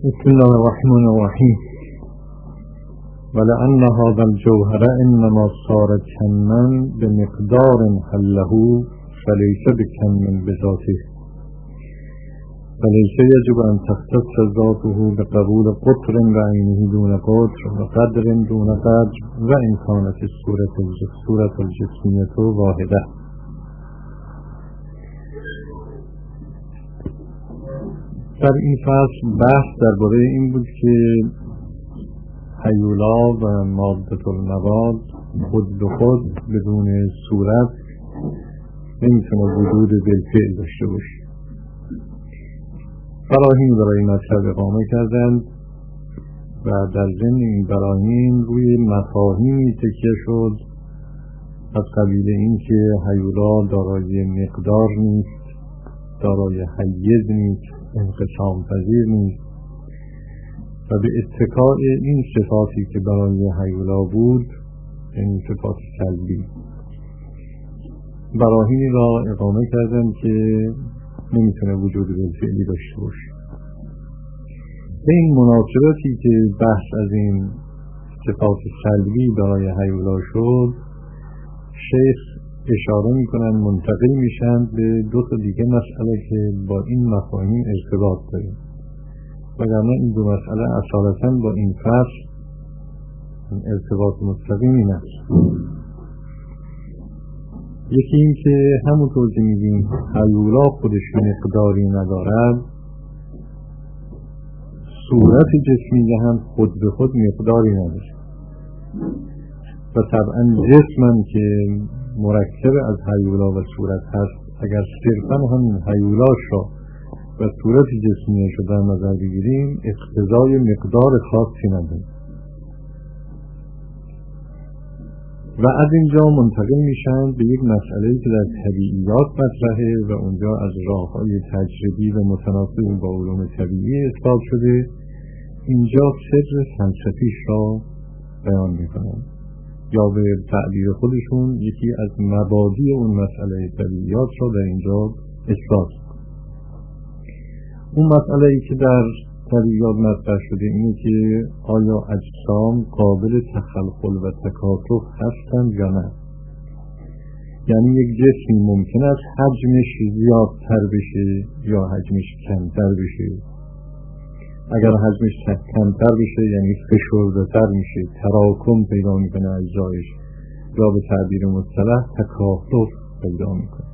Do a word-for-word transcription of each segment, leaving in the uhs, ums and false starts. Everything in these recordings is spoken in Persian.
بسم الله الرحمن الرحیم. ولأن هذا الجوهر انما صار كما بمقدار حله فليس بكم بذاته وليس يجب ان تختص ذاته بقبول قطر بعينه دون قطر وقدر دون قدر وان كانت الصورة الجسمية واحدة. در این فصل بحث درباره این بود که هیولا و مادة المواد خود به خود بدون صورت نمیتونه وجود بالفعل داشته باشه. براهین برای مطلب اقامه کردند و در ضمن این براهین روی مفاهیمی تکیه شد از قبیل این که هیولا دارای مقدار نیست، دارای حیز نیست، انقسام پذیر نیست و به اتکاء این صفاتی که برای هیولا بود، این صفات سلبی، براهینی را اقامه کردن که نمیتونه وجود بالفعلی داشته باشه. به این مناسبتی که بحث از این صفات سلبی برای هیولا شد، شیخ اشاره میکنن منتقل میشن به دو تا دیگه مسئله که با این مفاهیم ارتباط داره، وگرنه این دو مسئله اصالتاً با این فصل ارتباط مستقیمی نداره. یکی این که همونطور که میگیم هیولا خودش مقداری ندارد، صورت جسمی هم خود به خود مقداری نداره و طبعا جسمم که مرکب از هیولا و صورت هست، اگر صرفا همین هیولاش را و صورت جسمیش را در نظر بگیریم، اقتضای مقدار خاصی نداره و از اینجا منتقل میشن به یک مسئله که در طبیعیات مطرحه و اونجا از راههای تجربی و متناسب با علوم طبیعی اثبات شده. اینجا سر فلسفیش را بیان میکنن یا به تعبیر خودشون یکی از مبادی اون مسئله طبیعیات را در اینجا اثبات. اون مسئله ای که در طبیعیات مطرح شده اینه که آیا اجسام قابل تخلخل و تکاتف هستند یا نه. یعنی یک جسمی ممکن است حجمش زیادتر بشه یا حجمش کمتر بشه. اگر حجمش کمتر بشه یعنی فشرده‌تر میشه، تراکم پیدا میکنه اجزایش، یا به تعبیر مصطلح تکاتف پیدا میکنه.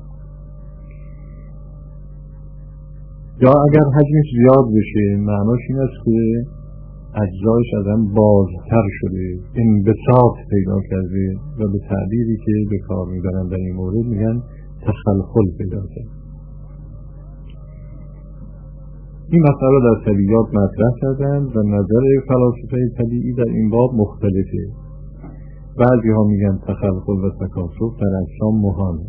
یا اگر حجمش زیاد بشه معناش این است که اجزایش از هم بازتر شده، انبساط پیدا کرده و به تعبیری که به کار میبرن در این مورد میگن تخلخل پیدا کرده. این مسئله در طبیعیات مطرح کردن و نظر فلاسفه طبیعی در این باب مختلفه. بعضی ها میگن تخلخل و تکاتف در اجسام محاله،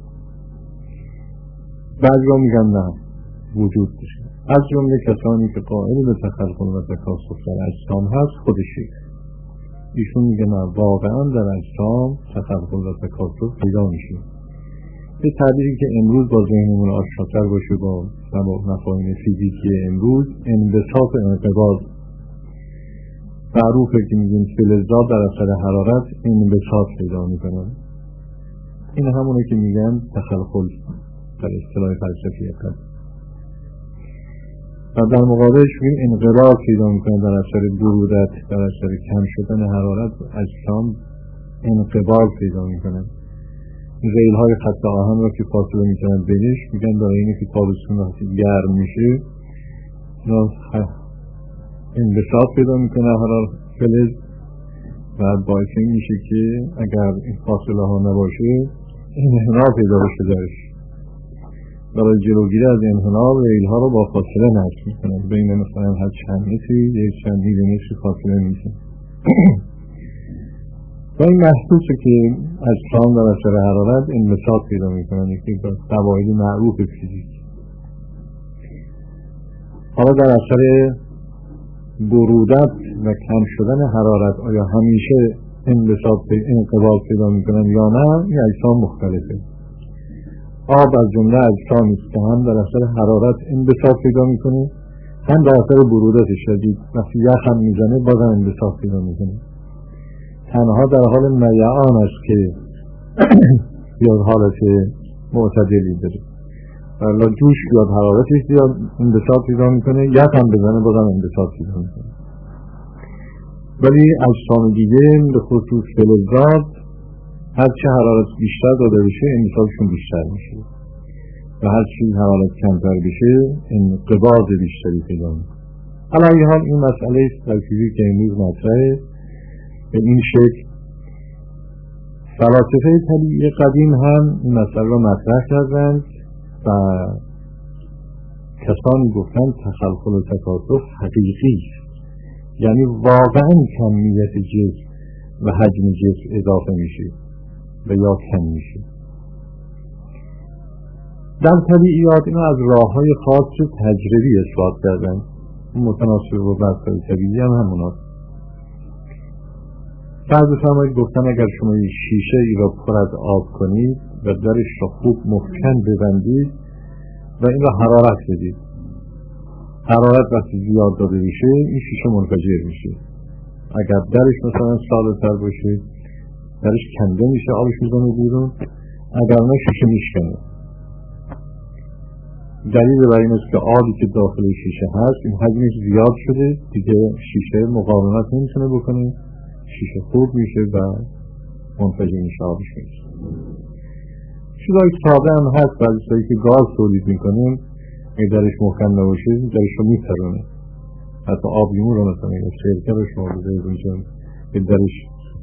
بعضی ها میگن نه وجود داره. از جمله کسانی که قائل به تخلخل و تکاتف در اجسام هست خود شیخ، ایشون میگه نه، واقعا در اجسام تخلخل و تکاتف پیدا میشه. به تعبیری که امروز با ذهنمون آشناتر باشه با مفاهیم فیزیکی امروز، انبساط انقباض معروفه که میگیم فلزات در اثر حرارت انبساط پیدا میکنن. این همونه که میگن تخلخل در اصطلاح فلسفی هست. و در مقابلش میگیم انقباض پیدا میکنن در اثر برودت، در اثر کم شدن حرارت اجسام انقباض پیدا میکنن. ریل های خط آهن را که فاصله میکنن بینش، میگن برای اینه که تابستون وقتی گرم میشه انبساط پیدا میکنه حرارت فلز و باعث این میشه که اگر این فاصله ها نباشه انحناء پیدا بشه درش. برای جلوگیری از انحناء ریل ها رو با فاصله نصب میکنن، بین مثلا هر چند متری یک چند میلیمتر فاصله میشه. و این محسوسه که اجسام در اثر حرارت انبساط پیدا میکنن، یکی از قواعد معروف فیزیک. حالا در اثر برودت و کم شدن حرارت آیا همیشه انبساط انقباض پیدا میکنن یا نه؟ این اجسام مختلفه. آب از جمله اجسامی است که هم در اثر حرارت انبساط پیدا میکنه، هم به اثر برودت شدید وقتی یخ هم میزنه بازم انبساط پیدا میکنه. تنها در حال میعان است که بیاد حالت معتدلی داره. ولی جوش بیاد حرارتش بیاد انبساط پیدا میکنه، یخ هم بزنه بازم انبساط پیدا میکنه. ولی اجسام دیگه به خصوص فلزات هر چه حرارت بیشتر داده بشه انبساطشون بیشتر میشه و هر چی حرارت کمتر بشه انقباض بیشتری پیدا میکنه. علی حال این مسئله است در فیزیک که امروز مطرحه. به این شکل فلاسفه طبیعی قدیم هم این مسئله را مطرح کردند و کسانی گفتند تخلخل و تکاثر حقیقی است، یعنی واقعا کمیت جسم و حجم جسم اضافه میشه و یا کم میشه. در طبیعیات اینو از راه‌های خاص تجربی اثبات کردن، متناسب با بحث‌های طبیعی هم هموناست. فرض فرمایید گفتن اگر شما یک شیشه ای را پر از آب کنید و درش را خوب محکم ببندید و این را حرارت بدید، حرارت وقتی زیاد داده بشه این شیشه منفجر میشه. اگر درش مثلا ساده تر باشه درش کنده میشه، آبش میزنه بیرون، اگر نه شیشه میشکنه. دلیل بر این است که آبی که داخل شیشه هست این حجمش زیاد شده دیگه، شیشه مقاومت نمیتونه بکنه، شیشه خوب میشه و منفجر میشه، آبش میشه. چیزای ساده هم هست، بعضی چیزایی که گاز تولید میکنه اگه درش محکم نباشه درش رو میترونه. حتی آبلیمو رو مثلا یا سرکه رو شما بذارید اونجا که درش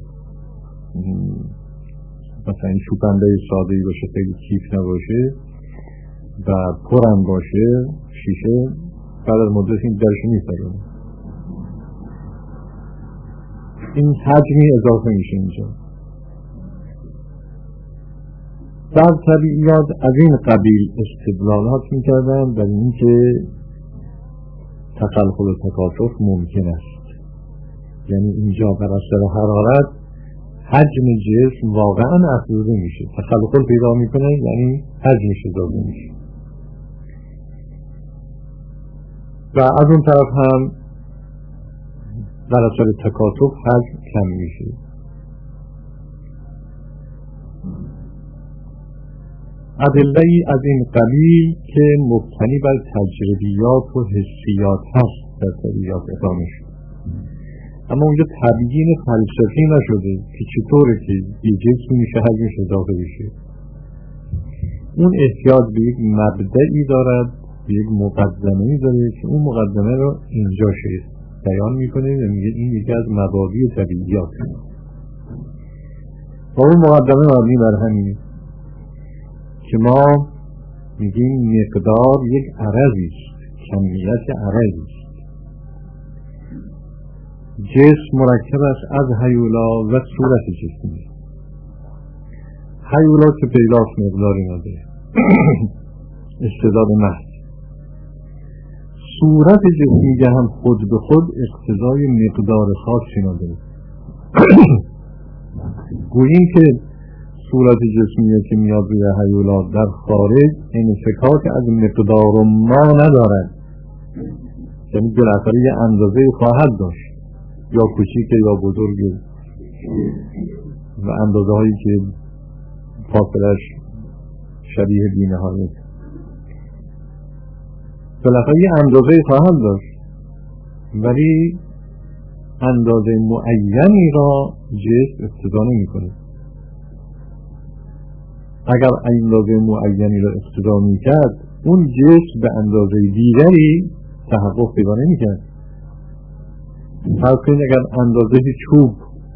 مثلا این چوبنده ساده‌ای باشه، خیلی کیف نباشه و پرم باشه شیشه، بعد از مدت این درش میترونه، این حجمی اضافه میشه اینجا. در طبیعیات از این قبیل استدلالات میکردن در این که تخلخل و تکاثر ممکن است، یعنی اینجا بر اثر حرارت حجم جسم واقعا افزوده میشه، تخلخل پیدا میکنه یعنی حجمش اضافه میشه و از اون طرف هم بر اثر تکاثر حجم کم میشه. ادله‌ای از این قبیل که مبتنی بر تجربیات و حسیات هست در طبیعیات اقامه شد، اما اونجا تبیین فلسفی نشده که چطوره که یه جسمی میشه حجمش اضافه بشه. اون احتیاج به یک مبدئی دارد، به یک مقدمه‌ای داره که اون مقدمه رو اینجا شد بیان میکنه و میگه این یکی از مبادی طبیعیات و اون مقدمه مبنی بر همینه که ما میگیم مقدار یک عرضی است، کمیت عرضی است. جسم مرکب است از هیولا و صورت جسمی. هیولا که پیداست مقداری نداره، استعداد محض. صورت جسمی که هم خود به خود اقتضای مقدار خاصی نداره. گوییم که صورت جسمیه که میاد روی هیولا در خارج انفکاک از مقدار ما ندارد، یعنی بالاخره یه اندازه خواهد داشت، یا کوچیکه یا بزرگه و اندازه هایی که فاصلش شبیه بی‌نهایت، بالاخره یه اندازه خواهد داشت، ولی اندازه معینی را جسم اقتضا نمی‌کنه. اگر اندازه معینی را اقتضا می‌کرد اون جسم به اندازه دیگری تحقق پیدا نمی‌کرد. فرض کنید اگر اندازه چوب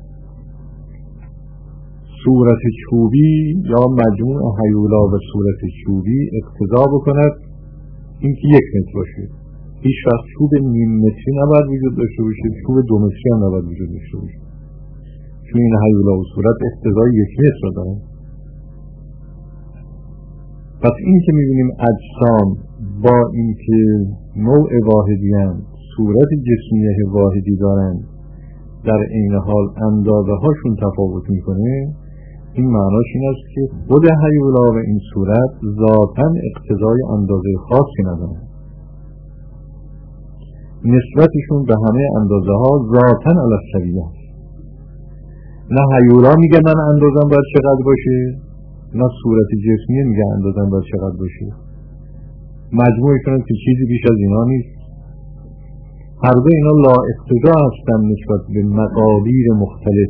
صورت چوبی یا مجموع هیولا و صورت چوبی اقتضا بکند این که یک متر باشه، هیچ وقت چوب نیم متری نباید وجود داشته باشه، چوب دو متری هم نباید وجود داشته باشه، چون این هیولا و صورت اقتضای یک متر را دارن. پس این که میبینیم اجسام با این که نوع واحدی هستند، صورت جسمیه واحدی دارند، در این حال اندازه هاشون تفاوت میکنه، این معناش این است که خود هیولا و این صورت ذاتاً اقتضای اندازه خاصی ندارن. نسبتشون به همه اندازه ها ذاتاً علی السویه است. نه هیولا میگه من اندازم باید چقدر باشه، نه صورت جسمی میگه اندازم باید چقدر باشه. مجموعشون که چیزی بیش از اینا نیست. هر دو اینا لا اقتضا هستن نسبت به مقادیر مختلف.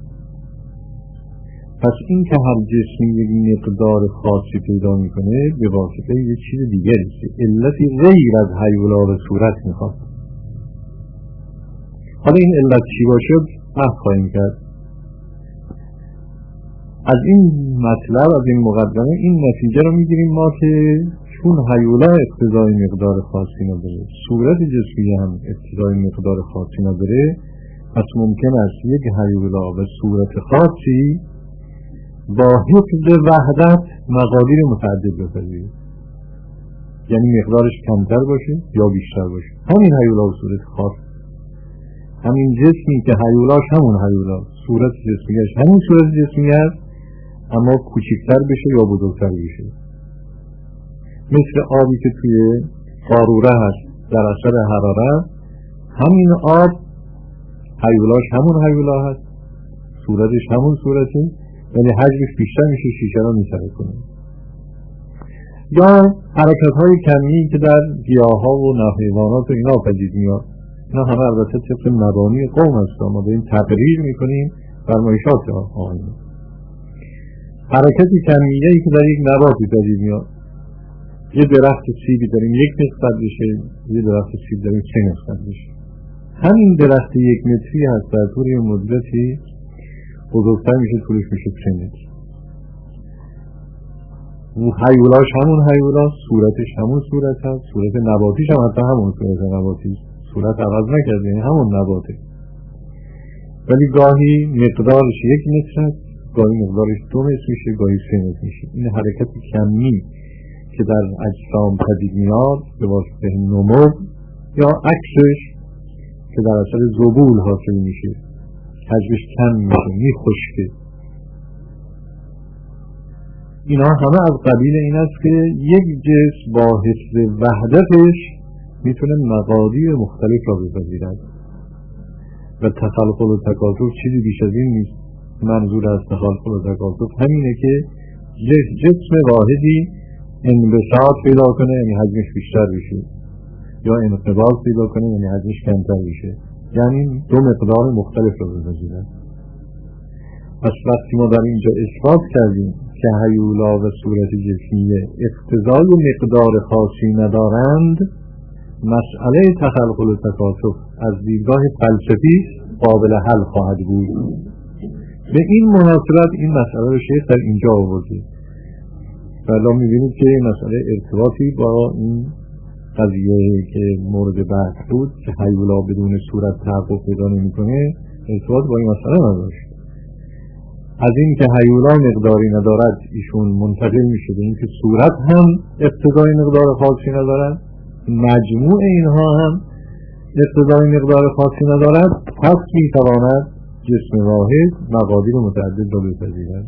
پس این که هر جسمی یک مقدار خاصی پیدا میکنه به واسطه یک چیز دیگری است، علتی غیر از هیولا و صورت میخواد. حالا این علت چی باشه بحث خواهیم کرد. از این مطلب، از این مقدمه این نتیجه رو میگیریم ما که چون هیولا اقتضای مقدار خاصی نداره، صورت جسمی هم اقتضای مقدار خاصی نداره، پس ممکن است یک هیولا و صورت خاصی با حفظ وحدت مقادیر متعدد بپذیره، یعنی مقدارش کمتر باشه یا بیشتر باشه. همین هیولا و صورت خاص، همین جسمی که هیولاش همون هیولا، صورت جسمیش همون صورت جسمی است، اما کوچکتر بشه یا بزرگتر بشه. مثل آبی که توی قاروره هست در اثر حرارت، همین آب هیولاش همون هیولا هست، صورتش همون صورته، یعنی حجمش بیشتر میشه، شیشه را میسره کنه. یا حرکت های کمی که در گیاه ها و نحیوانات و اینا پدید میاد، اینا همه البته طبق مبانی قوم است، ما به این تقریر میکنیم فرمایشات آنها. حرکتی کمیه‌ای که در یک نباتی پدید میاد، یه درخت سیبی داریم یک نسبت بشه، یه درخت سیب داریم سه نسبت بشه. همین درخت یک متری هست در طول یه مدتی بزرگتر میشه، طولش میشه سه متر. هیولاش همون هیولاست، صورتش همون صورت هست، صورت نباتیش هم حتی همون صورت نباتی، صورت عوض نکرده، یعنی همون نباته، ولی گاهی مقدارش یک متر هست، گاهی مقدارش دو متر میشه، گاهی سه متر میشه. این حرکت کمی که در اجسام پدید میاد به واسطه نمو یا عکسش که در اثر ذبول حاصل میشه، حجمش کم میشه، میخشکه، اینا همه از قبیل این است که یک جسم با حفظ وحدتش میتونه مقادیر مختلف را بپذیرد و تخلق و تکاثر چیزی بیش از این نیست. منظور از تخلق و تکاثر همینه که جسم واحدی انبساط پیدا کنه یعنی حجمش بیشتر بشه، یا انقباض پیدا کنه یعنی حجمش کمتر بشه، یعنی دو مقدار مختلف را بپذیرد. پس وقتی ما در اینجا اثبات کردیم که هیولا و صورت جسمیه اقتضای مقدار خاصی ندارند، مسئله تخلق و تکاثر از دیدگاه فلسفی قابل حل خواهد بود. به این مناسبت این مسئله رو شیخ در اینجا آورده. بلا می‌بینید که این مسئله ارتباطی با این قضیه که مورد بحث بود که هیولا بدون صورت تحقق پیدا نمی‌کنه ارتباط با این مسئله نداشت. از این که هیولا مقداری ندارد ایشون منتقل میشه به این که صورت هم اقتضای مقدار خاصی ندارد، مجموع اینها هم اقتضای مقدار خاصی ندارد، پس میتواند جسم واحد مقادیر متعدد را بپذیرد.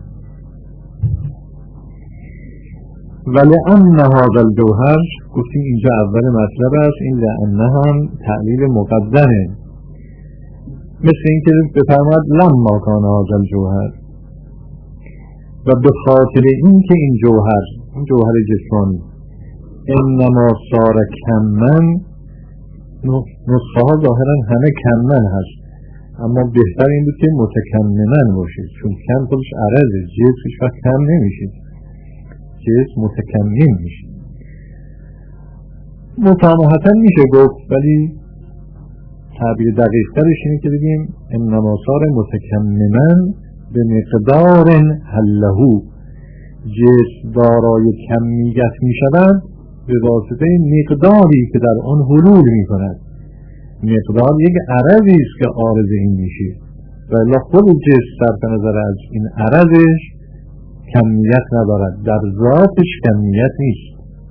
ولأن هذا الجوهر، گفتیم اینجا اول مطلب است، این لأنه هم تعلیل مقدمه، مثل این که بفرماد لما کان هذا الجوهر، و به خاطر این که این جوهر، این جوهر جسمانی انما صار کمن، نسخه ها ظاهرا همه کمن هست، اما بهتر این بود که متکممن باشه، چون کم خودش عرضه، جسمش وقت کم نمیشه، جسم متکمم میشه. مسامحتا میشه گفت، ولی تعبیر دقیق ترش اینه که بگیم انما صار متکممن به مقدار حلهو، جسم دارای کمیت می شود به واسطه مقداری که در آن حلول می کند. مقدار یک عرضی است که عارض این میشه، ولی خود جسم صرف نظر از این عرضش کمیت ندارد، در ذاتش کمیت نیست.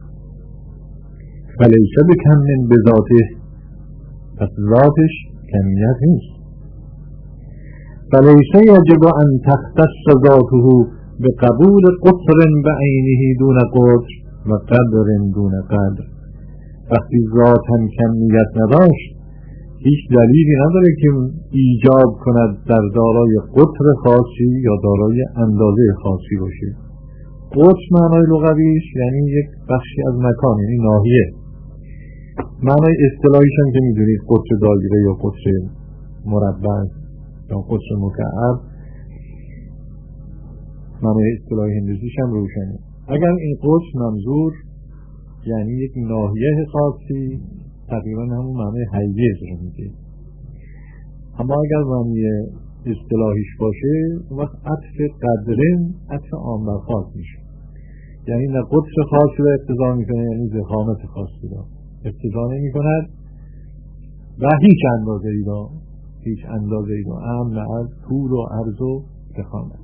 فلیسه به کمن به ذاته، پس ذاتش کمیت نیست. فلیسه یجب ان تختص ذاته به قبول قطر بعینه دون قطر و قدر دون قدر. وقتی ذات هم کمیت نداشت هیچ دلیلی نداره که ایجاب کند در دارای قطر خاصی یا دارای اندازه خاصی باشه. قطر معنای لغویش یعنی یک بخشی از مکان، یعنی ناحیه. معنای اصطلاحیش هم که میدونید قطر دایره یا قطر مربع یا قطر مکعب، معنای اصطلاحی هندسیش هم روشنه. اگر این قطر منظور یعنی یک ناحیه خاصی، تقریبا همون معنی حیز رو میده. اما اگر معنی اصطلاحیش باشه وقت عطف قدرن عطف عام بر خاص میشه، یعنی نه قطر خاصی رو اقتضا میکنه یعنی ضخامت خاصی رو اقتضا نمیکند و هیچ اندازه ای رو هیچ اندازه ای رو امن از طول و عرض و ضخامت.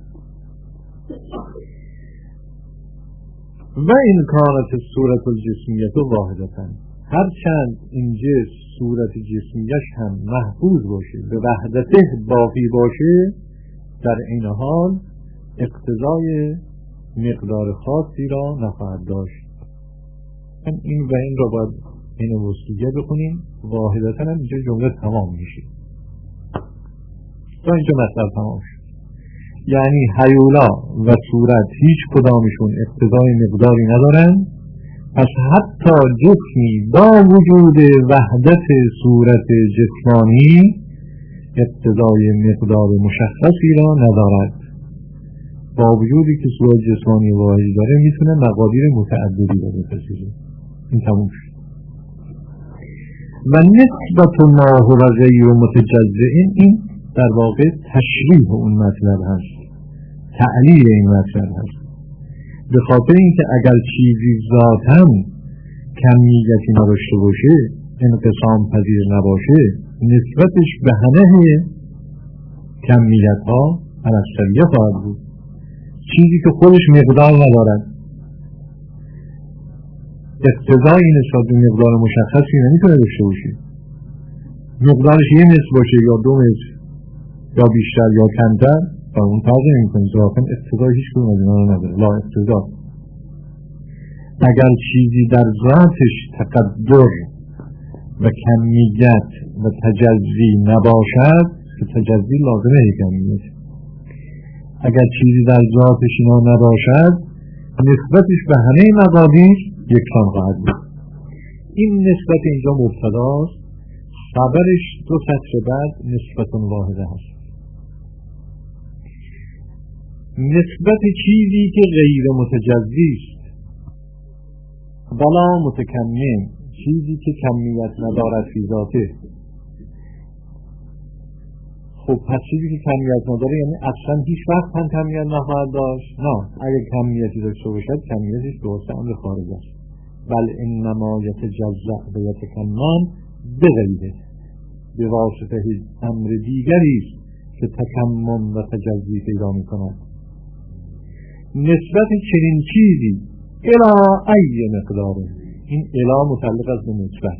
و این کانت صورت الجسمیت واحدتن، هرچند این جسم صورت جسمیش هم محفوظ باشه به وحدته باقی باشه، در این حال اقتضای مقدار خاصی را نخواهد داشت. این و این را باید این وصلیه بکنیم. واحدتن هم اینجا جمله تمام میشه تا اینجا مطلب تمام شد. یعنی هیولا و صورت هیچ کدامشون اقتضای مقداری ندارن، پس حتی جسمی با وجود وحدت صورت جسمانی اقتضای مقدار مشخصی را ندارد. با وجودی که صورت جسمانی واحدی داره میتونه مقادیر متعددی را بپذیره. این تموم شد. و نسبت ما هو غیر متجزئ، این در واقع تشریح اون مطلب هست، تعلیل این مطلب هست. به خاطر اینکه اگر چیزی ذاتاً کمیتی نداشته باشه، انقسام پذیر نباشه، نسبتش به همه کمیت ها الاسریه خواهد بود. چیزی که خودش مقدار ندارد اقتضایی نسبت به مقدار مشخصی نمیتونه داشته باشه. مقدارش یه متر باشه یا دو متر یا بیشتر یا کمتر و اون فرق نمی‌کنه، ذاتاً اقتضای هیچ کدوم از اینا نداره، لا اقتضا. اگر چیزی در ذاتش تقدر و کمیت و تجزی نباشد، که تجزی لازمه کمیت، اگر چیزی در ذاتش اینا نباشد نسبتش به همه مقادیر یکسان خواهد بود. این نسبت اینجا مبتداست، خبرش دو سطر بعد نسبت واحده هست. نسبت چیزی که غیر متجزی است بلا متکمم، چیزی که کمیت ندارد فی ذاته. خب پس چیزی که کمیت نداره یعنی اصلا هیچ وقت هم کمیت نخواهد داشت؟ نه، اگر کمیتی داشته باشد کمیتش درست امر خارج است. بل انما یتجزأ و یتکمم بغیره، به واسطه امر دیگری است که تکمم و تجزی پیدا می‌کند. نسبت چنین چیزی الی ای مقداره، این الی متعلق است به نسبت.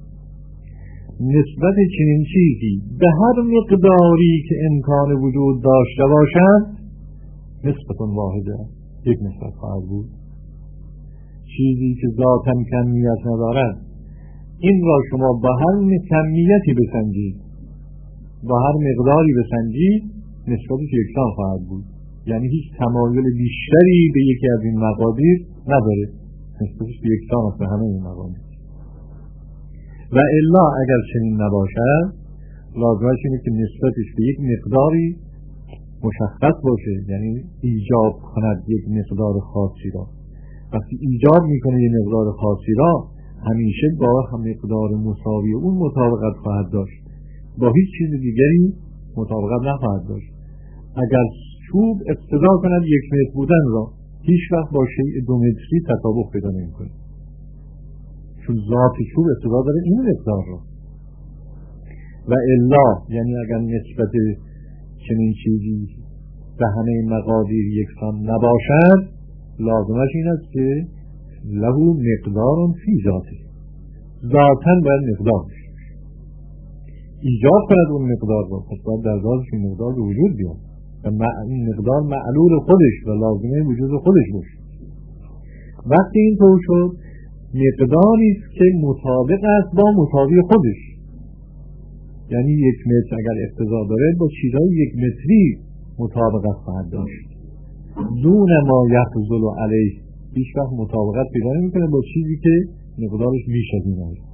نسبت چنین چیزی به هر مقداری که امکان وجود داشته باشد نسبت واحده، یک نسبت خواهد بود. چیزی که ذاتاً کمیت ندارد، این را شما با هر کمیتی بسنجید، با هر مقداری بسنجید، نسبتش یکسان خواهد بود. یعنی هیچ تمایل بیشتری به یکی از این مقادیر نداره، نسبتش به یکسان است به همه این مقادیر. و الا اگر چنین نباشد، لازمش اینه که نسبتش به یک مقداری مشخص باشه، یعنی ایجاب کند یک مقدار خاصی را. وقتی ایجاب میکنه یک مقدار خاصی را، همیشه با هم مقدار مساوی اون مطابقت خواهد داشت، با هیچ چیز دیگری مطابقت نخواهد داشت. اگر چوب اقتضا کند یک متر بودن را، هیچ وقت با شیء دو متری تطابق پیدا نمی‌کنه، چون ذات چوب اقتضا داره این مقدار را. و الا یعنی اگر نسبت چنین چیزی به همه مقادیر یکسان نباشد، لازمش این است که له مقدار فی ذاته، ذاتاً باید مقدار بشه، ایجاب کند اون مقدار را، پس باید در ذاتش این مقدار به وجود بیاد و این مقدار معلول خودش و لازمه وجود خودش باشه. وقتی این طور شد، مقداری است که مطابق است با مساوی خودش. یعنی یک متر اگر اقتضا داره با چیزهای یک متری مطابقت خواهد داشت. دون ما یفضل علیه هیچ وقت مطابقت پیدا نمی‌کنه با چیزی که مقدارش بیش از این است.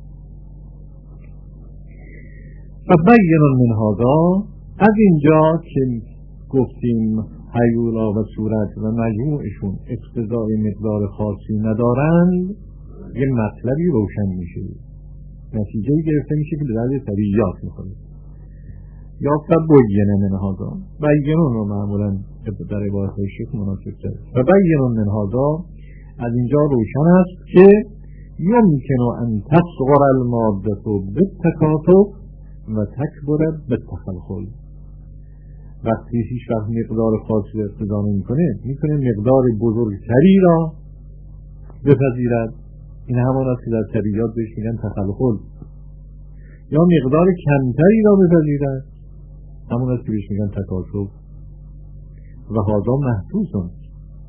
فبین من هذا، از اینجا که گفتیم هیولا و صورت و مجموعشون اقتضای مقدار خاصی ندارند، یه مطلبی روشن میشه، نتیجه‌ای گرفته میشه که به درد طبیعیات میخوره. یا فبین من هذا، بیانون رو معمولا در عبارت شیخ مناسب کرد. فبین من هذا، از اینجا روشن است که یمکن ان تصغر الماده بالتکاثر و تکبر بالتخلخل. وقتی هیچ وقت مقدار خاصی را اقتضا نمی‌کنه، می‌تونه مقدار بزرگتری را بپذیرد. این همان است که در طبیعیات بهش میگن تخلخل. یا مقدار کمتری را بپذیرد، همون است که بهش میگن تکاثر. و هذا محسوس است.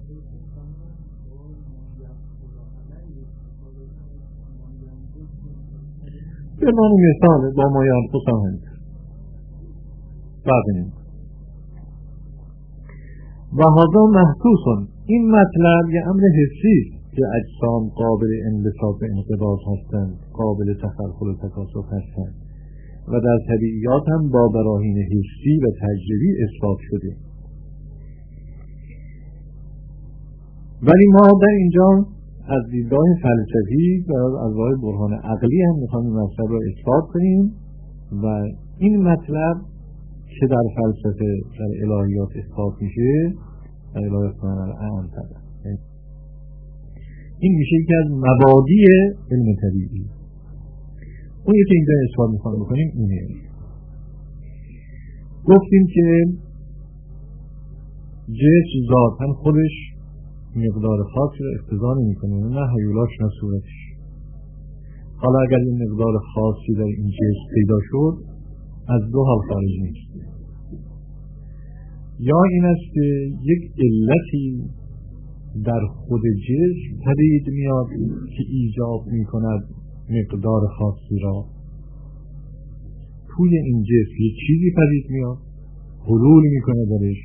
به معنی مثال با ما ینقص هم هست. بعد و هذا محسوس، این مطلب یه امر حسی که اجسام قابل انبساط و انقباض هستند، قابل تخلخل و تکاثر هستند و در طبیعیات هم با براهین حسی و تجربی اثبات شده. ولی ما در اینجا از دیدگاه فلسفی و از راه برهان عقلی هم میخوایم این مطلب را اثبات کنیم و این مطلب که در فلسفه در الهیات اثبات میشه، در الهیات اعم طبعا این میشه یکی از مبادی علم طبیعی. اون یکی اینجا اثبات میخوایم بکنیم اینه. گفتیم که جسم ذاتاً خودش مقدار خاصی را اقتضا نمی‌کنه، نه هیولاش نه صورتش. حالا اگر این مقدار خاصی در این جسم پیدا شد، از دو حال خارج نیست. یا این است که یک علتی در خود جسم پدید میاد که ایجاب می‌کند مقدار خاصی را. توی این جسم یک چیزی پدید میاد، حلول می‌کنه درش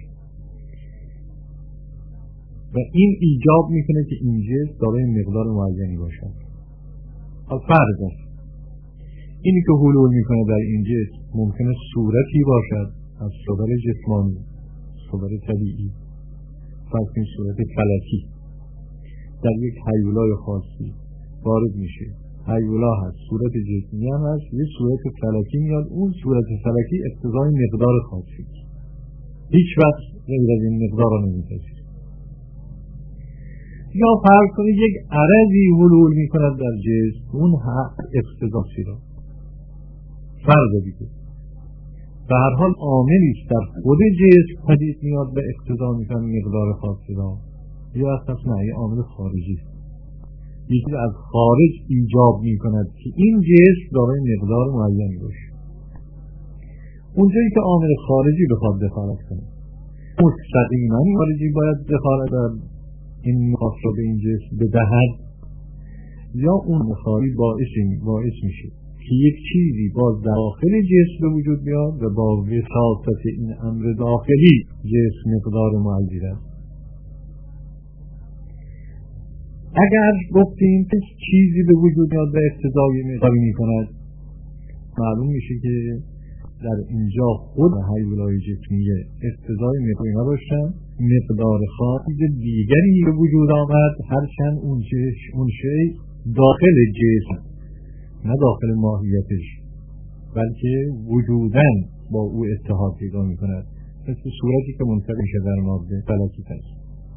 و این ایجاب میکنه که این جسم دارای مقدار معینی باشد. فرض است اینی که حلول میکنه در این جسم ممکنه صورتی باشد از صور جسمانی، صور طبیعی، فرض این صورت فلکی در یک هیولای خاصی وارد میشه. هیولا هست، صورت جسمی هم هست، یه صورت فلکی میاد، اون صورت فلکی اقتضای مقدار خاصی هیچ وقت غیر از این مقدار را نمیپذیره. یا فرض کنید یک عرضی حلول می کند در جسم، اون حق اقتضاسی را فرض دیگه به هر حال عاملی است در خود جسم پدید میاد و اقتضا می کند مقدار خاصی را، یا اساس نه یه عامل خارجی است، یکی از خارج ایجاب می کند که این جسم دارای مقدار معینی باشه. اونجایی که عامل خارجی بخواد دخالت کنه، مستقیما خارجی باید دخالت در این مقاس را به این جسم بدهد، یا اون مخالی باعث باعث میشه که یک چیزی باز داخل جسم به وجود بیاد و با وساطت این امر داخلی جسم مقدار معینی است. اگر گفتیم که چیزی به وجود میاد و اقتضای مقداری میکند، معلوم میشه که در اینجا خود هیولای جسمیه اقتضای مقداری نباشد، مقدار خاصی دیگری به وجود آمد، هرچند اون اون شی داخل جسم نه داخل ماهیتش، بلکه وجوداً با او اتحاد پیدا می‌کند، مثل صورتی که منتقل میشه در ماده فلکی است.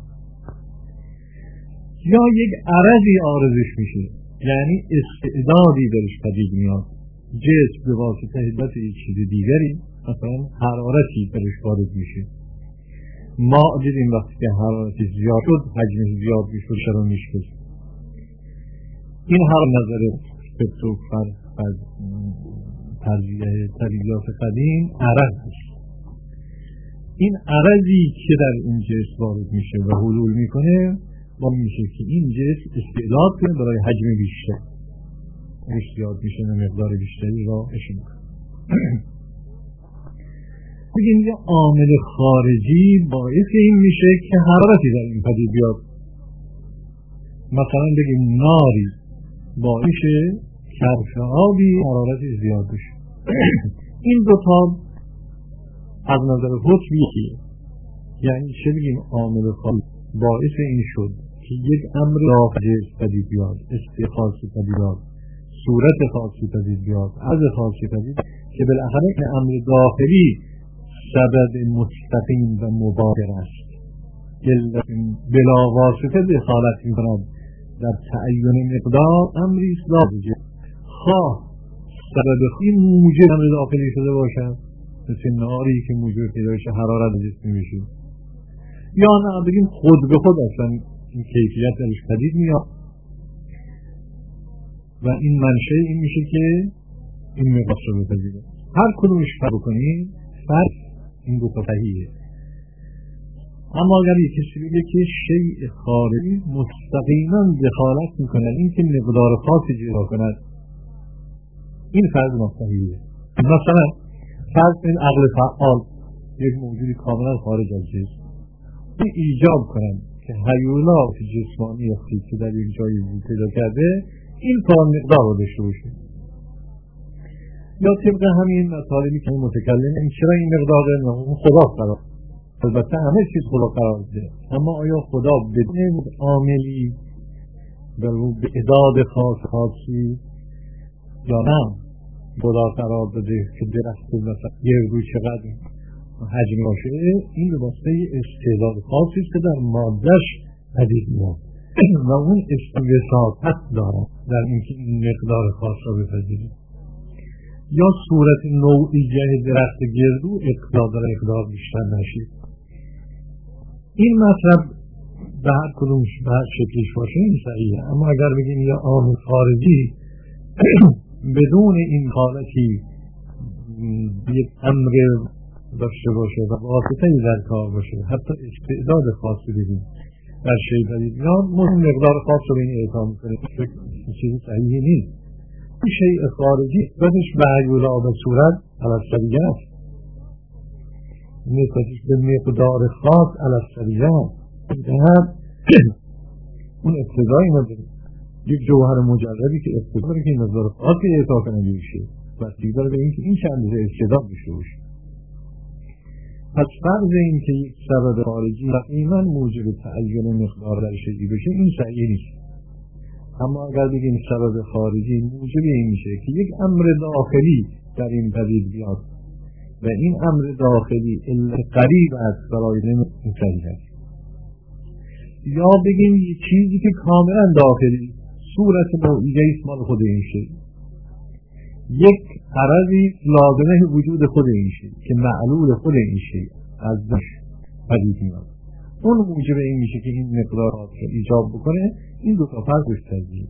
یا یک عرضی عارضش میشه، یعنی استعدادی درش پدید میاد، جسم به واسطه حدت یک چیز دیگری، مثلا حرارتی درش وارد میشه. ما دیدیم وقتی که حرارتی زیاد شد، حجمش زیاد میشد، شروع میشد. این هر نظر فکر و فرق از ترجیح طبیعیات قدیم عرض است. این عرضی که در این جسم وارد میشه و حلول میکنه با میشه که این جسم استعداد کنه برای حجم بیشتر، اشتیاد میشه و مقدار بیشتری را اشون کنه. بگیم یه عامل خارجی باعث این میشه که حرارتی در این پدید بیاد. مثلا بگیم ناری باعث کف آبی حرارتی زیاد بشه. این دو تا از نظر حکم یکیه. یعنی چه بگیم عامل خارجی باعث این شد که یک امر داخلی پدید بیاد، استخاصی پدید بیاد، صورت خاصی پدید بیاد، عرض خاصی پدید، که بالاخره این امر داخلی سبب مستقیم و مباشر است. بلا واسطه دخالت می‌کند در تعیین مقدار امری خارجی، خواه سبب این موجب امر داخلی شده باشد، مثل ناری که موجب پیدا بشه حرارت جسمی میشه، یا نه بگیم خود به خود اصلا این کیفیت درش پدید میاد و این منشه این میشه که این مقدار رو بپذیره. هر کدومش فرق کنیم فرق این دو تا صحیحه. اما اگر یک کسی بگه که شیء خارجی مستقیما دخالت میکنه این که مقدار خاصی جدا کند، این فرض ناصحیحه. مثلا فرض این عقل فعال یک موجودی کاملا خارج از جسم این ایجاب کنند که هیولات جسمانی که در یک جایی وجود پیدا کرده این کار مقدار رو داشته باشه. یا طبق همین مطالبی که متکلم این چرا این مقدار داره، اون خدا قرار، البته همه چیز خدا قرار ده، اما آیا خدا بدون عاملی به اعداد خاص خاصی یا نه خدا قرار داده که درخت مثلا یه روی چقدر حجم باشه؟ این به واسطه استعداد خاصی است که در مادهش پدید میاد و اون وساطت داره در اینکه این مقدار خاص را بپذیره. یا صورت نوعیه درخت گردو اقتدار اقدار بیشتر نشید. این مطلب به هر کدومش به هر شکلش باشه این صحیحه. اما اگر بگیم یا عامل خارجی بدون این حالتی یک امر داشته باشه و واسطه در کار باشه، حتی استعداد خاصی بگیم در شیء پدید میاد، مهم مقدار خاص رو به این اعطا میکنه، این چیزی صحیحی نیست. این شیء خارجی نسبتش به هیولا و صورت علی‌السریعه است، نسبتش به مقدار خاص علی‌السریعه است. اون اقتضایی نداره. یک جوهر مجردی که اقتضایی که این مقدار خاصی اعطا کنه میشه بستگی داره به این که این چند اندازه استعداد داشته باشه. پس فرض این که یک سبب خارجی دقیقاً موجب تعیین مقدار در شیئی بشه این صحیح نیست. اما اگر بگیم سبب خارجی موجب این میشه که یک امر داخلی در این پدید بیاد و این امر داخلی علت قریب است برای نمی‌صحیح است. یا بگیم یک چیزی که کاملا داخلی صورت نوعیه است مال خود این شیء، یک عرضی لازمه وجود خود این شیء که معلول خود این شیء از دش پدید میاد، اون موجب این میشه که این مقدارات رو ایجاب بکنه. این دو تا فرق بستازی.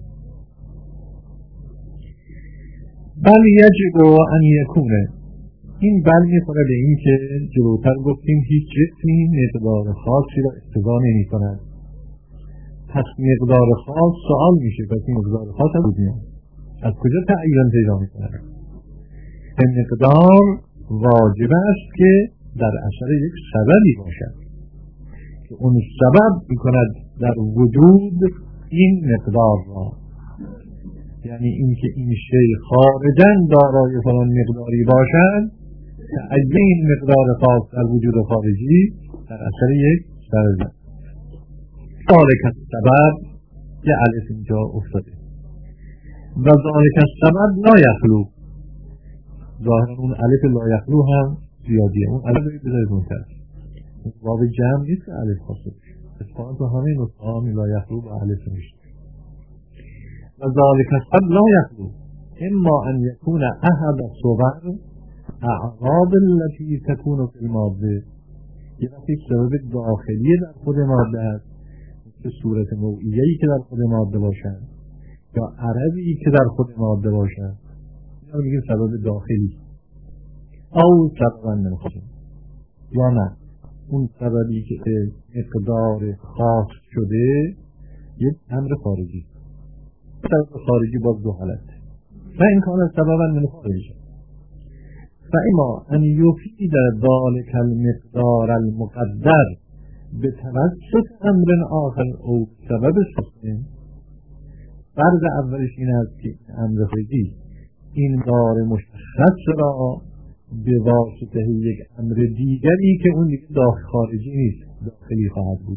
بل یجب ان یکونه، این بل میخوره به این که جلوتر گفتیم هیچ جسمی مقدار خاصی را اقتضا نمی کند. پس مقدار خاص سوال میشه، پس این مقدار خاص از میاد از کجا تعیین پیدا میکنه؟ این مقدار واجب است که در اثر یک سببی باشد که اون سبب میکند در وجود این مقدار را، یعنی اینکه این شیء خارجاً دارای فلان مقداری باشد تعیین مقدار خاص در وجود خارجی در اثر یک سبب. ذالک السبب که الف اینجا افتاده و ذالک السبب لا یخلو، ظاهرا اون الف لا یخلو هم زیادیه، اون الف بذارید منتر باب جمع نیست که الف خاصه بشه، اتفاقا تو همه نسخه ها لا یخلو با الف نشته. و ذالک السبب لا یخلو اما ان یکون احد الصور اعراض التي تكون في الماده، یه وقتی سبب داخلی در خود ماده هست که صورت نوعیه‌ای که در خود ماده باشد یا عرضی که در خود ماده باشد یا میگه سبب داخلی او سببا نمیخواد، یا نه اون سببی که مقدار خاص شده یک امر خارجی. سبب خارجی باز دو حالت. و این کان سببا من خارجی. و اما ان یفید ذلک المقدار المقدر به توسط امر آخر او سبب سبب. فرض اولش این است که امر خارجی این دار مشخص را به واسطه یک امر دیگری که اون دیگه داخل خارجی نیست داخلی خواهد بود،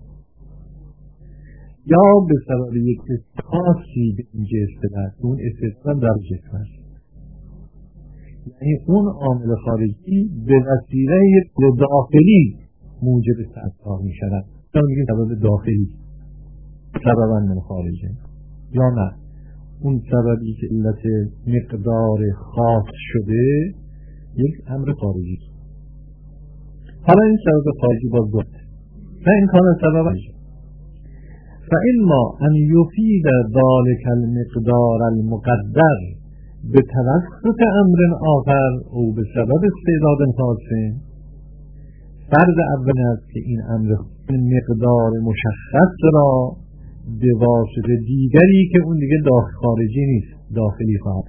یا به سبب یک خاصی به این جسم است، اون استثنا در جسم است. یعنی اون عامل خارجی به وسیله یک داخلی موجب تأثیر می شود. یا میگه سبب داخلی سببا من خارجه، یا نه اون سببی که علت مقدار خاص شده یک امر خارجی. حالا این سبب خارجی باز بود و این کان سبب است. فإما أن يفيد ذلك المقدار المقدر بتوسط أمر آخر أو بسبب استعداد خاص. فرض اول است که این امر مقدار مشخص را به واسطه دیگری که اون دیگه داخل خارجی نیست داخلی خواهد،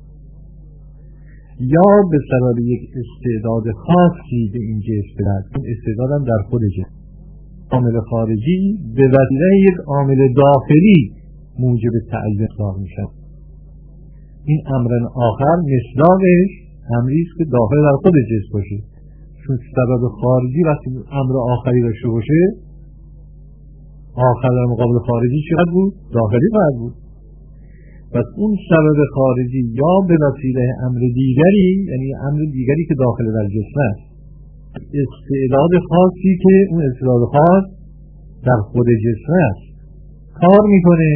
یا به سبب یک استعداد خاصی به این جسم است. این استعداد هم در خود جسم. عامل خارجی به وسیله یک عامل داخلی موجب تعیین صار می شود. این امر آخر مصداقش امری است که داخل در خود جسم باشه، چون سبب خارجی وقتی امر آخری داشته باشه آخر در مقابل خارجی چقدر بود؟ داخلی باید بود. پس اون سبب خارجی یا به وسیله امر دیگری، یعنی امر دیگری که داخل در جسم است، استعداد خاصی که اون استعداد خاص در خود جسم است کار میکنه،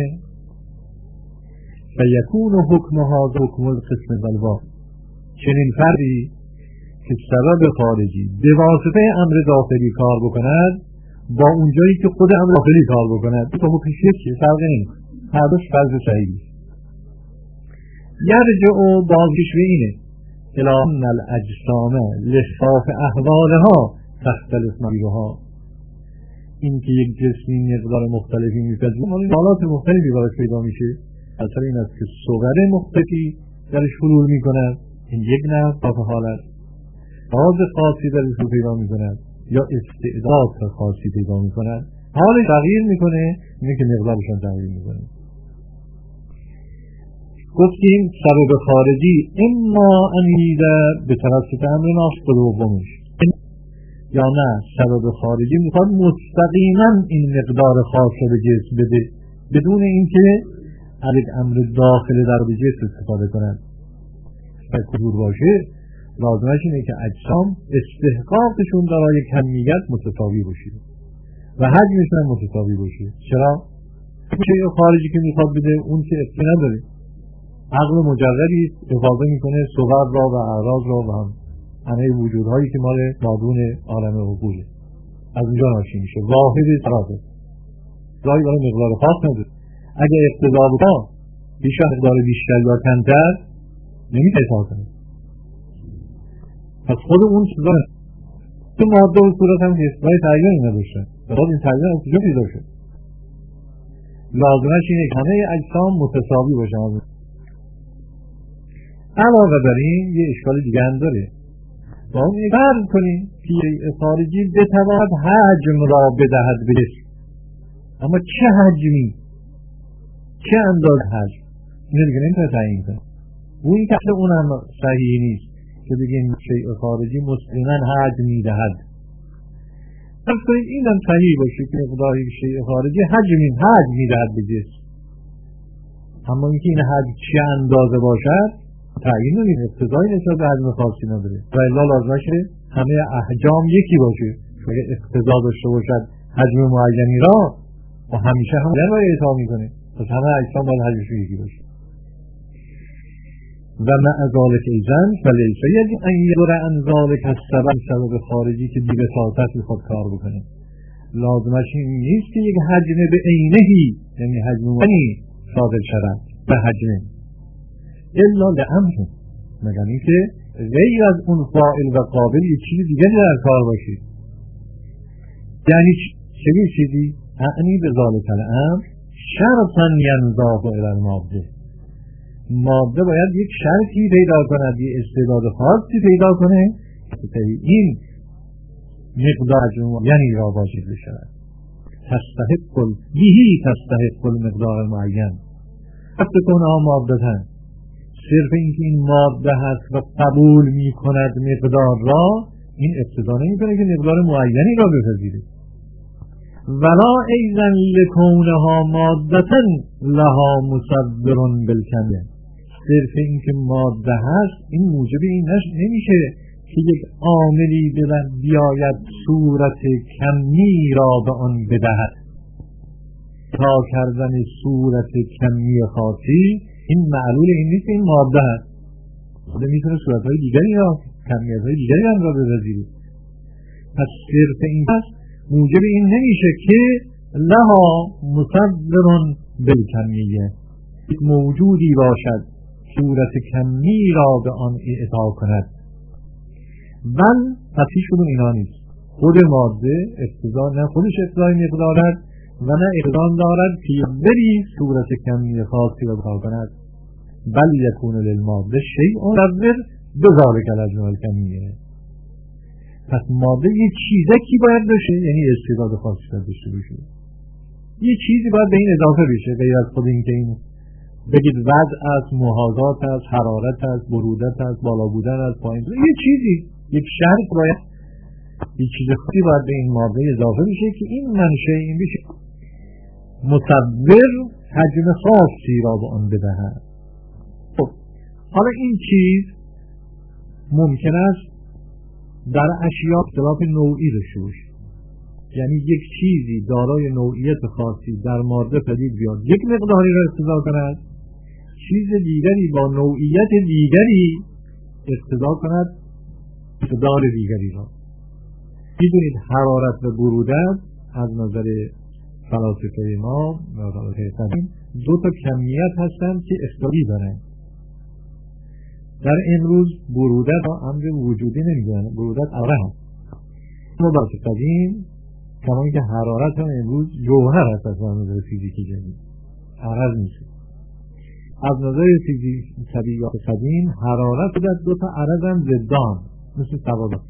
فیکون حکم هذا حکم القسم والوا. چنین فردی که سبب خارجی به واسطه امر داخلی کار بکند با اونجایی که خود امر داخلی کار بکند تو حکمش یکیه، فرقی نمیکنه، هر دوش فرض صحیحی. یرجع بازش به اینه الی ان الاجسام لخلاف احوالها تختلف مریضها. این که یک جسمی مقدار مختلفی میپذیره حالات مختلفی براش پیدا میشه. اصلا این است که صور مختلفی درش حلول میکند، این یک نوع خاص حالت، راز خاصی درش پیدا میکند یا استعداد خاصی پیدا میکند، حال تغییر میکنه، اینه که مقدارشان تغییر میکنه. گفتیم سبب خارجی اما انیده به توسط امر ناسخ دومش، یا نه سبب خارجی میخواد مستقیما این مقدار خاص به جسم بده بدون اینکه از یک امر داخل در به جسم استفاده کنند. کدور باشه لازمش اینه که اجسام استحقاقشون برای کمیت متساوی باشه و حجمشون متساوی باشه. چرا؟ چیز خارجی که میخواد بده اون که اصلا نداره، عقل مجردی افاده میکنه صور را و اعراض را و هم همه وجودهایی که مال مادون عالم عقوله از اونجا ناشی میشه. واحد طرفه رای برای مقدار خاص نداره. اگه اقتضا بکن بیشتر مقدار بیشتر یا کمتر نمیتونه کار کنه. پس خود اون چیزا تو ماده و صورت هم هست باید تغییری نداشته، باید این تغییر از کجا پیدا شد؟ لازمش اینه که همه اجسام متساوی باشن. علاوه بر این یه اشکال دیگه هم داره. با اون یک فرض کنیم که خارجی بتواند حجم را بدهد به جسم، اما چه حجمی؟ چه انداز حجم؟ اینو دیگه نمیتونه تعیین کنه. اون که اون هم صحیح نیست که بگیم شیء خارجی مستقیما حجم میدهد. فرض کنید این هم صحیح باشه که مقدار شیء خارجی حجم حجم میدهد به جسم، اما اینکه این حجم چه اندازه باشد تعیین نمیده، اقتضایی نسبت به حجم خاصی نداره و الا لازمشه همه احجام یکی باشه. اگه اقتضا داشته باشد حجم معینی را و همیشه هم در رای اعطا میکنه، پس همه اجسام باید حجمشون یکی باشه. و مع ذالک ایضا فلیس یجب ان یدر عن ذالک السبب، سبب خارجی که دیگه ساعت میخواد کار بکنه لازمش این نیست که یک حجم به عینهی یعنی حجم معینی صادر شود به حجم الا لامر، مگر اینکه غیر از اون فاعل و قابل یک چیز دیگه در کار باشه. یعنی چه چیزی؟ اعنی به ذالک الامر شرطا ینضاف الی الماده. ماده باید یک شرطی پیدا کند، یک استعداد خاصی پیدا کنه که این مقدار یعنی را واجب بشود. تستحق بهی تستحق المقدار المعین. وقتی که اونها ماده‌تن، صرف اینکه این ماده هست و قبول می کند مقدار را، این اقتضا نمی کنه که مقدار معینی را بپذیره. ولا ایضا لکونها ماده‌تن لها مصور بالکمه. صرف اینکه ماده هست این موجب این نمیشه که یک عاملی بیاید صورت کمی را به آن بدهد. تا کردن صورت کمی خاصی این معلول این نیست که این ماده هست. خود میتونه صورتهای دیگری یا کمیتهای دیگری هم را بپذیره. پس صرف این هست موجب این نمیشه که لها مصور بالکمیه، یک موجودی باشد صورت کمی را به آن اعطا کند. بل پس هیچ کدوم اینا نیست. خود ماده اقتضا نه خودش اقتضای مقدار دارد و نه اقدام دارد که بری صورت کمی خاصی را اعطا کند. بل یکون للماده شیء مصور بذلک الاجناس الکمیه. پس ماده یه چیزکی باید باشه، یعنی استعداد خاصی داشته باشه. یه چیزی باید به این اضافه بشه، غیر از خود این که این بگید وضع است، محاذات است، حرارت است، برودت است، بالا بودن است، پایین بودن، یه چیزی، یک شرط باید، یک چیز خاصی باید به این ماده اضافه بشه که این منشأ این بشه مصور حجم خاصی را به آن بدهد. خب حالا این چیز ممکن است در اشیاء اختلاف نوعی داشته باشه، یعنی یک چیزی دارای نوعیت خاصی در ماده پدید بیاد یک مقداری را اقتضا کند، چیز دیگری با نوعیت دیگری اقتضا کند مقدار دیگری را. میدونید حرارت و برودت از نظر فلاسفه ما و فلاسفه قدیم دو تا کمیت هستند که اختلافی دارند. در امروز برودت را امر وجودی نمیدونن، برودت آره هست. اما بلکه قدیم کما اینکه حرارت هم امروز جوهر هست از نظر فیزیکی جدید، عرض میشه. از نظر فیزیک طبیعیات قدیم حرارت در دو تا عرض هم ضدان مثل سوادات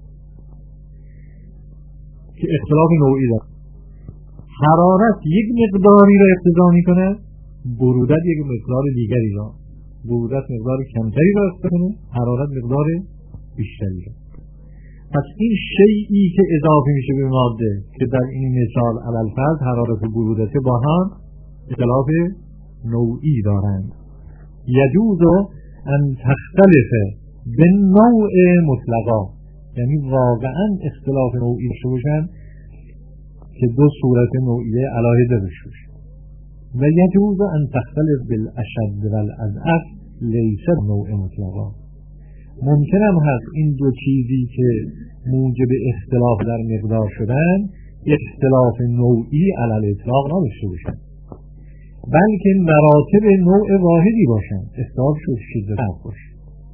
که اختلاف نوعی دارد. حرارت یک مقداری را اقتضا میکنه، برودت یک مقدار دیگری را. برودت مقدار کمتری را اقتضا کنه، حرارت مقدار بیشتری را. پس این شیئی که اضافه میشه به ماده که در این مثال علالفرض حرارت و برودت با هم اختلاف نوعی دارند، یجوز ان تختلف به نوع مطلقا، یعنی واقعا اختلاف نوعی داشته باشند که دو صورت نوعیه علاهده داشته باشند. و یجوز ان تختلف بالاشد والاضعف لیس نوع مطلقا. ممکن هم هست این دو چیزی که موجب اختلاف در مقدار شدن اختلاف نوعی علی الاطلاق نداشته باشند، بلکه مراتب نوع واحدی باشند، اختلاف شد شدت ضعف باشه.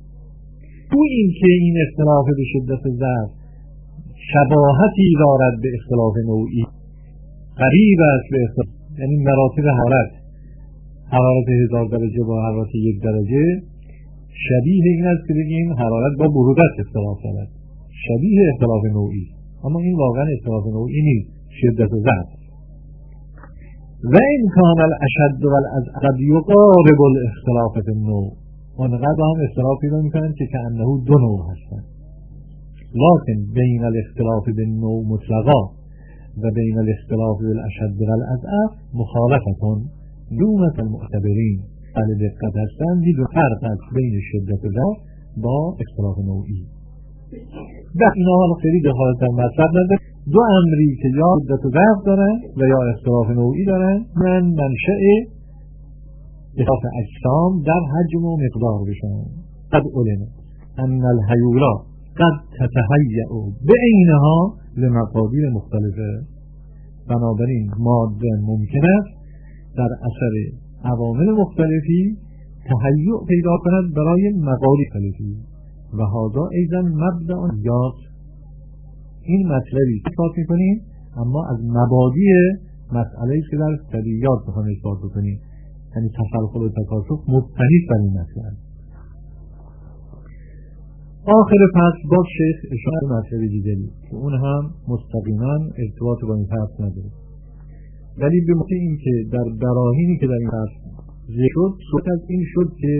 تو این که این اختلاف به شدت ضعف شباهتی دارد به اختلاف نوعی، قریب است به اختلاف، یعنی مراتب حرارت حرارت هزار درجه با حرارت یک درجه شبیه این است که بگیم حرارت با برودت اختلاف دارد، شبیه اختلاف نوعی، اما این واقعا اختلاف نوعی نیست، شدت ضعف. و این کان الاشد والاضعف قد یقارب الاختلاف فی النوع، اونقدر هم اختلاف پیدا میکنند که کأنه دو نوع هستند. لکن بین الاختلاف بالنوع مطلقا و بین الاختلاف بالاشد والاضعف مخالفتون دونت المعتبرین، ولی دقت هستند دید و فرق است بین شدت ضعف با اختلاف نوعی. در اینا حالا خیلی دخالت در مطلب نداره، دو امری که یا شدت ضعف دارن و یا اختلاف نوعی دارن من منشأ اختلاف اجسام در حجم و مقدار بشن. قد علم ان الهیولا قد تتهیأ بعینها لمقادیر مختلفه. بنابراین ماده ممکن است در اثر عوامل مختلفی تهیع پیدا کند برای مقادیر مختلفی و هذا ایضا مبدأ یاد. این مطلبی صحبت می‌کنیم اما از مبادی مسئله ای که در طبیعیات بخوام اثبات بکنیم، یعنی تسلسل و تکاثر مبتنی بر این مسئله. آخر فصل با شیخ اشاره به مسئله دیگری که اون هم مستقیما ارتباط با این فصل نداره، ولی به معنی این که در براهینی که در این فصل ذکر شد، صورت از این شد که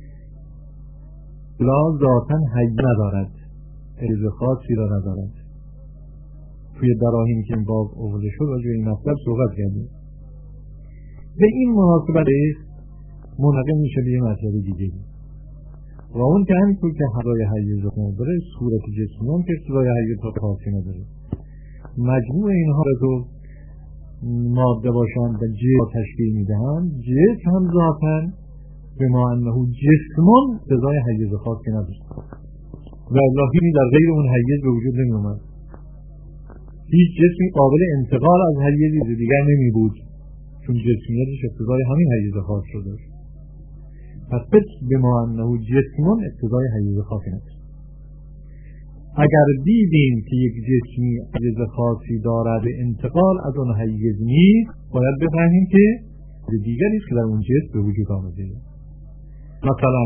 لا ذاتاً حی ندارد، عرض خاصی را ندارد. توی براهینی که این باب آورده شد راجع به این مطلب صحبت کردیم. به این مناسبت منتقل میشه به یه مسئله دیگری، و اون که همینطور که اقتضای حیز نداره، صورت جسمی هم که اقتضای حیز خاصی نداره. مجموع اینها را تو ماده باشند و جسم تشکیل میدهند. جسم هم ذاتاً به ما انه جسمون اقتضای حیز خاصی نداره و اللهی در غیر اون حیز به وجود نمی اومد. هیچ جسمی قابل انتقال از حیزی دیگر نمی بود، چون جسمیتش اقتضای همین حیز خاص شده. پس به ما انه جسمون اقتضای حیز خاصی نداره. اگر دیدیم که یک جسمی حیز خاصی دارد، انتقال از اون حیز نیست، باید بفهمیم که دیگری است که در اون جسم به وجود آمده. مثلا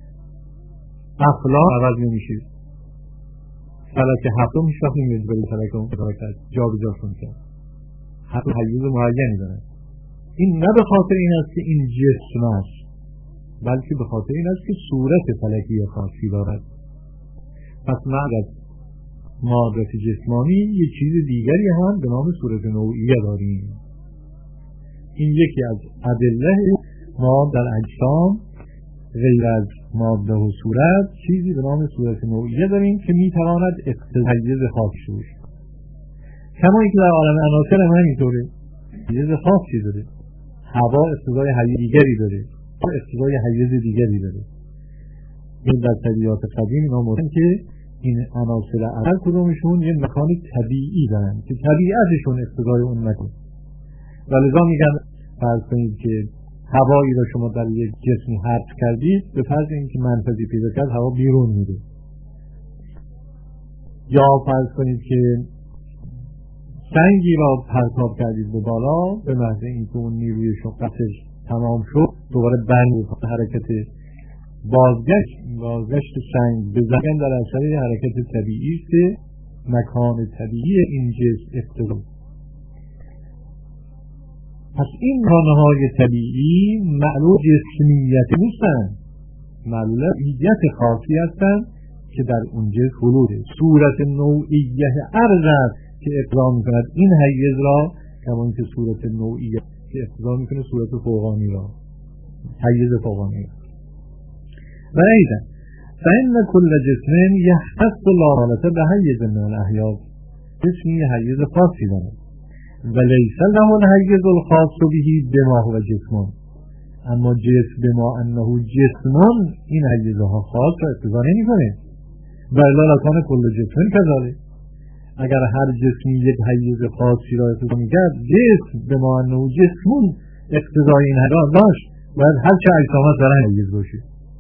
اخلاق عوض نمیشه، فلک هفتم هیچ وقت نمیاد برای فلک اون فلک جا به جاشون کرد، حتی حیز معینی دارد. این نه به خاطر این است که این جسم است، بلکه به خاطر این است که صورت فلکی خاصی دارد. پس معرض مادت جسمانی یک چیز دیگری هم به نام صورت نوعیه داریم. این یکی از ادله ما در اجسام غیر از ماده و صورت چیزی به نام صورت نوعیه داریم که میتواند حیز خاصی شوش. کما اینکه در عالم عناصر هم همینطوره، حیز خاصی داره. هوا اقتضای حیز دیگری داره، اقتضای حیز دیگری داره. این در طبیعات قدیم اینا مورد که این عناصر هر کدومشون یه مکان طبیعی دارن که طبیعتشون اقتضای اون مکان. ولذا میگن فرض کنید که هوایی را شما در یک جسمی حبس کردید، به فرض اینکه منفذی پیدا کرد هوا بیرون میره. یا فرض کنید که سنگی را پرتاب کردید به بالا، به محض اینکه اون نیروی شقتش تمام شد دوباره برمی‌گرده. حرکت بازگشت بازگشت سنگ به زمین در اثر حرکت طبیعی است، مکان طبیعی این جسم اقتضا. پس این مکان‌های طبیعی معلول جسمیت نیستند، معلولیت خاصی هستند که در اون جسم وجوده. صورت نوعیه ارز است که اقتضا می‌کند این حیز را، کما اینکه صورت نوعیه که اقتضا می‌کنه صورت فوقانی را، حیز فوقانی را. و ایضا فإن كل جسم يختص بالعالة بحيز من الأحياز، جسمی حیز خاصی دارد و لیس له الحیز الخاص به بما هو جسم، اما جسم بما انه جسم این حیزها خاص را اقتضا نمی‌کنه. و الا لکان کل جسم کذالک، اگر هر جسمی یک حیز خاصی را اقتضا می‌کرد، جسم بما انه جسم اقتضای این حیز داشت، باید هر چه اجسامات دارن حیز باشه.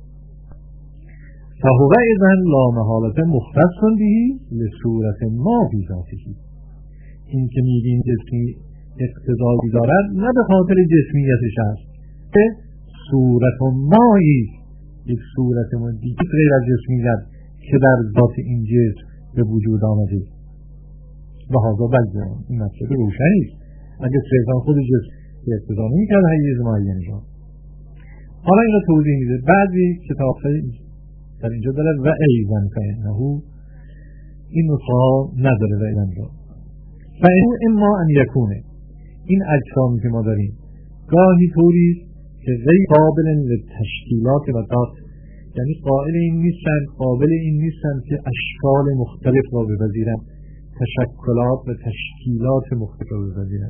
فهو اذن لا محالة مختص به لصورت ما فی ذاته. این که میگیم جسمی اقتضایی دارد نه به خاطر جسمیتش است، که صورت مایی، یک صورت ما دیگه غیر از جسمیت که در ذات این جسم به وجود آمده. و هذا بگذارم این مطلب روشنی است. اگه صرفا خود جسم اقتضا نمی‌کرد حیز معین را. حالا اینو توضیح میده. بعضی کتاب‌های در اینجا داره و ایزن فإنه این نسخه نداره و ایزن را. فإنه اما ان یکونه، این اجسامی که ما داریم گاهی طوری که غیر قابل لتشکیلات و ذات، یعنی قائل این نیستن، قابل این نیستن که اشکال مختلف را بپذیرن، تشکلات و تشکیلات مختلف را بپذیرن.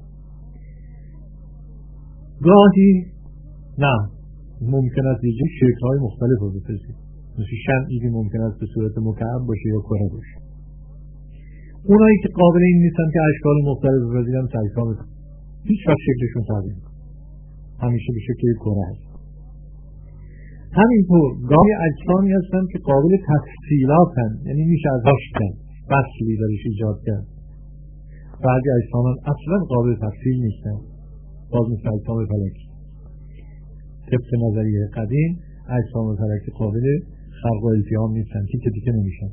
گاهی نه، ممکن است یه شکل‌های مختلف را بپذیرن، مثل شمعی که ممکن است به صورت مکعب باشه یا کره باشه. اونایی که قابل این نیستن که اشکال مختلف بپذیرن اجسام هیچ وقت شکلشون تغییر نمی‌کنه، همیشه به شکل کره هست. همینطور گاهی اجسامی هستن که قابل تفصیلاتن، یعنی میشه ازش کرد، فصلی درش ایجاد کرد. بعضی اجسام اصلا قابل تفصیل نیستن، باز مثل اجسام فلکی طبق نظریه قدیم اجسام فلکی قابل خلق و التیام نیستن، تیکه تیکه نمیشن.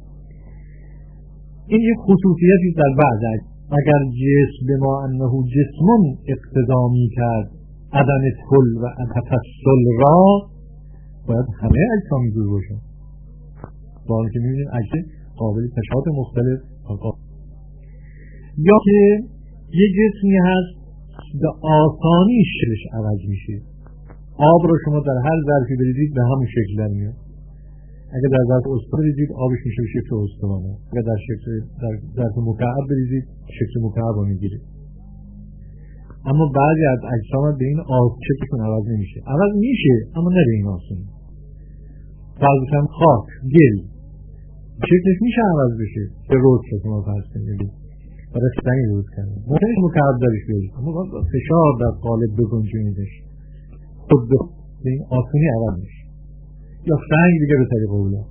این یک خصوصیتی در بعض اگر جسم به ما انه جسمون اقتضا میکرد عدم تل و تفصل را باید همه اجسام دور باشن، با اینکه میبینیم اجسام قابل تشابه مختلف آقا. یا که یه جسمی هست به آسانی شکلش عوض میشه. آب رو شما در هر ظرفی بریزید به همون شکل در میاد. اگر در ظرف استوانه بریزید آبش میشه به شکل استوانه، اگر در شکل در ظرف مکعب بریزید شکل مکعب رو میگیره. اما بعضی از اجسام به این آب شکلشون عوض نمیشه. عوض میشه اما نه به این آسانی. بعضی هم خاک، گل شکلش میشه عوض بشه به روز که شما فرض کنید برای سنگ روز کنید ممکنه مکعب درش بیارید اما فشار در قالب بگنجونیدش خود به این آسانی عوض میشه. یا سنگ دیگه به طریق اولا.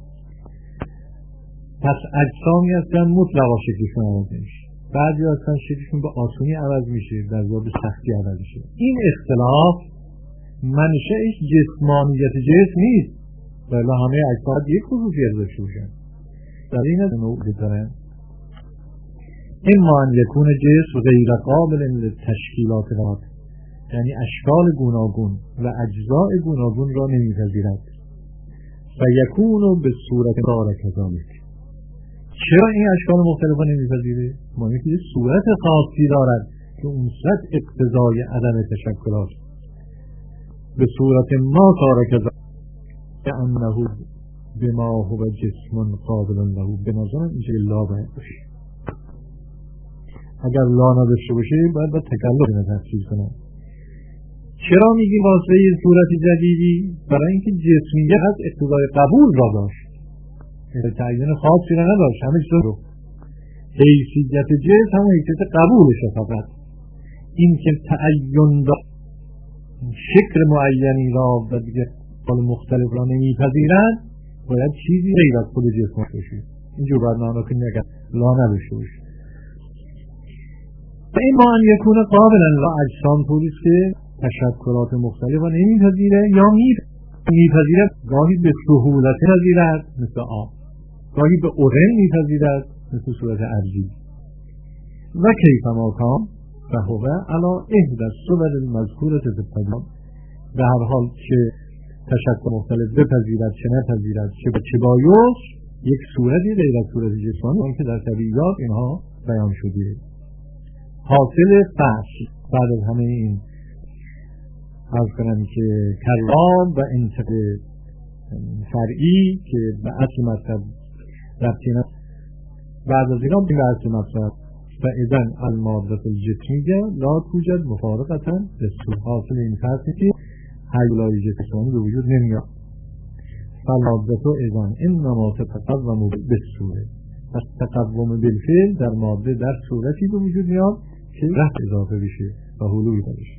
پس اجسامی هستن مطلقا شکلشون عوض نمیشه، بعضی هستن شکلشون به آسانی عوض میشه، در ضرب سختی عوض میشه. این اختلاف منشأش جسمانیت جسم نیست، ولی همه اجسام یک خصوصیت داشته باشن. در این نوع دارن اما ان یکون جسم غیر قابل للتشکیلات ذات، یعنی اشکال گوناگون و اجزاء گوناگون را نمیپذیرد و یکون به صورت دار کذالک. چرا این اشکال مختلف را نمیپذیره؟ ما اینکه صورت خاصی دارد که اون صورت اقتضای عدم تشکلات به صورت ما دار کذالک که انه بما هو جسم قابل له. به نظرم اینجا لا باید باشه. اگر لا نداشته باشه باید با تکلف اینو تفسیر کنم. چرا میگیم واسه یه صورت جدیدی؟ برای اینکه جسمیت از اقتضای قبول را داشت، تعیین خاصی را نداشت، همه چیز رو حیثیت جسم همون حیثیت قبولشه. فقط این که تعین داشت شکل معینی را و دیگه حال مختلف را نمیپذیرند باید چیزی غیر از خود جسم باشه. اینجور باید معنا کنیم اگر لا نداشته باشه. و این ما ان یکون قابلا لا اجسام طوریست که تشکلات مختلف را نمیپذیره یا میپذیره، گاهی به سهولت پذیرد مثل آب، گاهی به اورن میپذیرد مثل صورت ارجی. و کیف ما کام فهو علی احدى الصور المذکورة فی التمام. به هر حال که تشکل مختلف بپذیرد چه نپذیرد چه به چه بایوش یک صورتی غیر از صورت جسمانی اون که در طبیعیات اینها بیان شده. حاصل فصل بعد از همه این عرض کنم که کلام و انتق فرعی که به اصل مطلب ربطی نداره، بعد از اینا به اصل مطلب و اذن المادة الجسمیه لا توجد مفارقتا للصور. حاصل این فصلی که حیولای جسمانی به وجود نمیاد. فالمادة اذن انما تتقوم بالصوره. پس تقوم بالفعل در ماده در صورتی به وجود میاد که رفع اضافه بشه و حلوی بشه.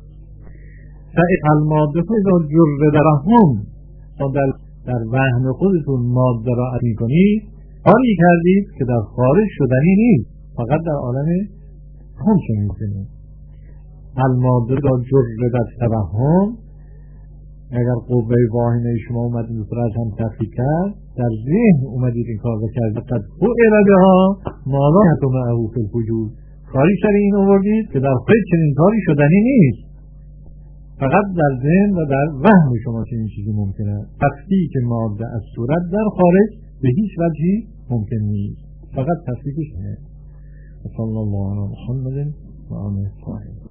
فالماده اذا جرد رحم، در در وهم خودتون ماده را عطی کنید کاری کردید که در خارج شدنی نیست، فقط در عالم هم شنید. الماده را جرد توهم، اگر قوه واهمه شما اومدید و از هم تفکیک کرد، در ذهن اومدید این کار را کردید، قد فعل بها ما لا یطمعه فی الوجود، کاری سر این آوردید که در خارج چنین کاری شدنی نیست، فقط در ذهن و در وهم شما چنین چیزی ممکنه. تفکیک ماده از صورت در خارج به هیچ وجهی ممکن نیست، فقط تفکیکش نه. صلی الله علی محمد و آله الطاهرین.